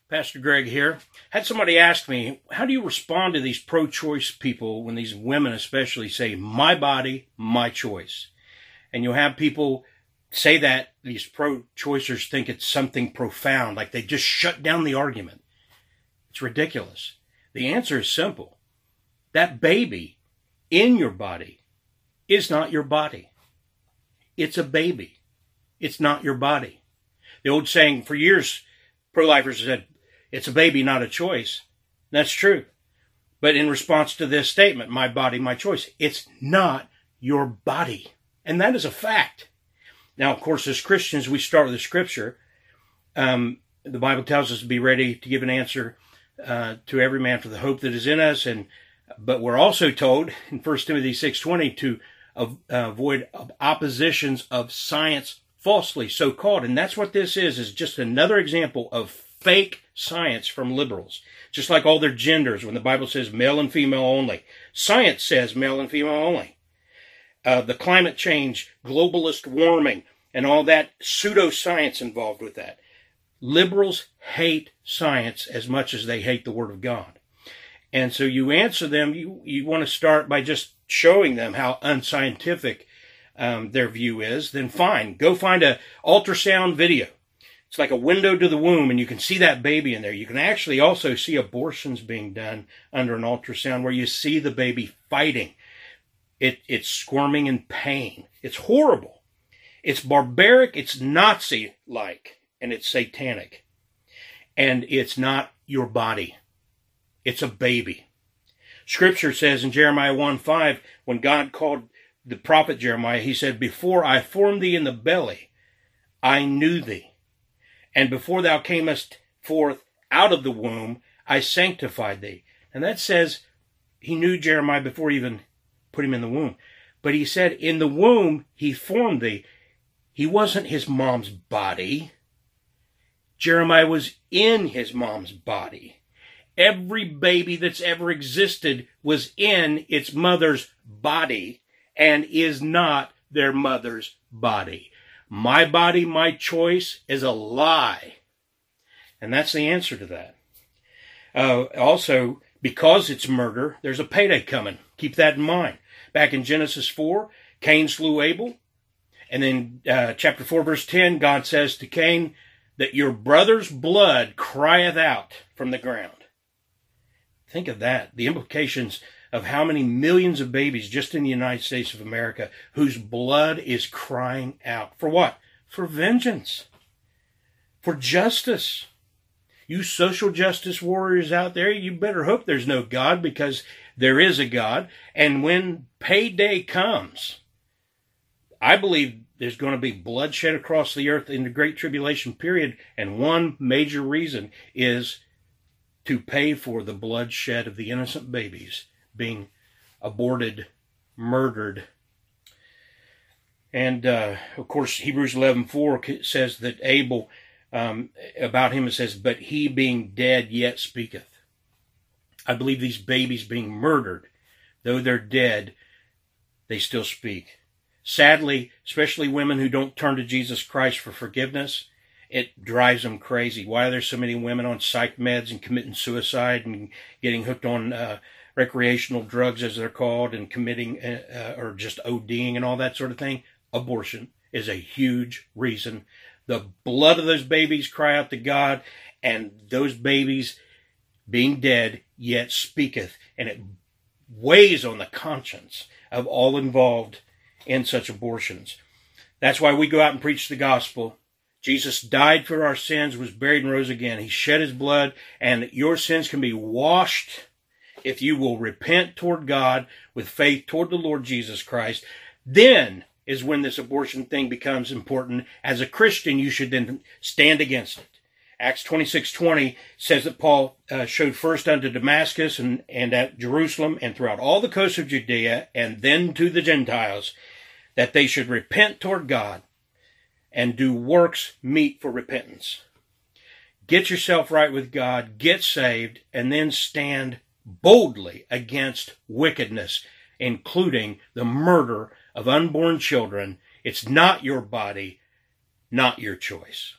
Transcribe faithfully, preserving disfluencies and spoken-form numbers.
Pastor Greg here. Had somebody ask me, how do you respond to these pro-choice people when these women especially say, my body, my choice? And you'll have people say that, these pro-choicers think it's something profound, like they just shut down the argument. It's ridiculous. The answer is simple. That baby in your body is not your body. It's a baby. It's not your body. The old saying for years, pro-lifers said, it's a baby, not a choice. That's true. But in response to this statement, my body, my choice, it's not your body. And that is a fact. Now, of course, as Christians, we start with the scripture. Um, the Bible tells us to be ready to give an answer uh, to every man for the hope that is in us. And but we're also told in First Timothy six twenty to uh, avoid oppositions of science falsely so called. And that's what this is, is just another example of fake science from liberals. Just like all their genders, when the Bible says male and female only. Science says male and female only. Uh, the climate change, globalist warming, and all that pseudoscience involved with that. Liberals hate science as much as they hate the Word of God. And so you answer them, you, you want to start by just showing them how unscientific um, their view is, then fine. Go find a ultrasound video. It's like a window to the womb, and you can see that baby in there. You can actually also see abortions being done under an ultrasound where you see the baby fighting. It, it's squirming in pain. It's horrible. It's barbaric. It's Nazi-like. And it's satanic. And it's not your body. It's a baby. Scripture says in Jeremiah one five, when God called the prophet Jeremiah, he said, before I formed thee in the belly, I knew thee. And before thou camest forth out of the womb, I sanctified thee. And that says he knew Jeremiah before he even put him in the womb. But he said, in the womb, he formed thee. He wasn't his mom's body. Jeremiah was in his mom's body. Every baby that's ever existed was in its mother's body and is not their mother's body. My body, my choice is a lie. And that's the answer to that. Uh, also, because it's murder, there's a payday coming. Keep that in mind. Back in Genesis four, Cain slew Abel. And then uh, chapter four, verse ten, God says to Cain that your brother's blood crieth out from the ground. Think of that. The implications of how many millions of babies just in the United States of America whose blood is crying out. For what? For vengeance. For justice. You social justice warriors out there, you better hope there's no God, because there is a God. And when payday comes, I believe there's going to be bloodshed across the earth in the Great Tribulation period. And one major reason is to pay for the bloodshed of the innocent babies being aborted, murdered. And, uh, of course, Hebrews eleven four says that Abel, um, about him it says, but he being dead yet speaketh. I believe these babies being murdered, though they're dead, they still speak. Sadly, especially women who don't turn to Jesus Christ for forgiveness, it drives them crazy. Why are there so many women on psych meds and committing suicide and getting hooked on uh, recreational drugs, as they're called, and committing uh, or just ODing and all that sort of thing? Abortion is a huge reason. The blood of those babies cry out to God, and those babies being dead yet speaketh, and it weighs on the conscience of all involved in such abortions. That's why we go out and preach the gospel. Jesus died for our sins, was buried, and rose again. He shed his blood, and your sins can be washed if you will repent toward God with faith toward the Lord Jesus Christ. Then is when this abortion thing becomes important. As a Christian, you should then stand against it. Acts twenty-six twenty says that Paul uh, showed first unto Damascus and, and at Jerusalem and throughout all the coasts of Judea, and then to the Gentiles, that they should repent toward God and do works meet for repentance. Get yourself right with God, get saved, and then stand boldly against wickedness, including the murder of unborn children. It's not your body, not your choice.